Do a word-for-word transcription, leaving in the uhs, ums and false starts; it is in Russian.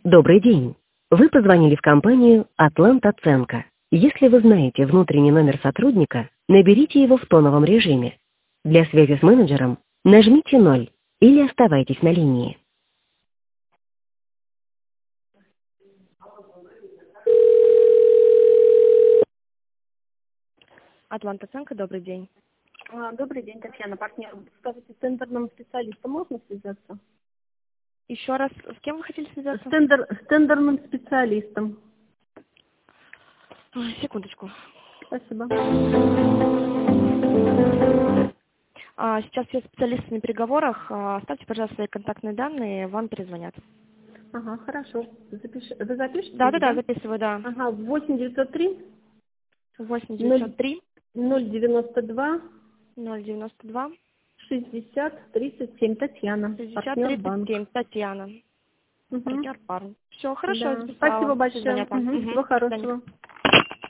Добрый день. Вы позвонили в компанию «Атлант-Оценка». Если вы знаете внутренний номер сотрудника, наберите его в тоновом режиме. Для связи с менеджером нажмите ноль или оставайтесь на линии. «Атлант-Оценка», добрый день. А, Добрый день, Татьяна, партнер. Скажите, с тендерным специалистом можно связаться? Еще раз, с кем вы хотели С, связаться? тендер, с тендерным специалистом. Ой, секундочку. Спасибо. А, сейчас все специалисты на переговорах. А, оставьте, пожалуйста, свои контактные данные, вам перезвонят. Ага, хорошо. Запиш... Вы запишите Да, да, их, да, да? записываю, да. Ага, восемь девятьсот три восемь ноль девятьсот три ноль девяносто два ноль девяносто два шестьдесят тридцать семь. Татьяна, шестьдесят партнер тридцать банк. семь. Татьяна. Угу. Партнер парн. Все, хорошо, Да. Спасибо записала. большое. Звонят вам. Угу. Угу. Всего До свидания. хорошего.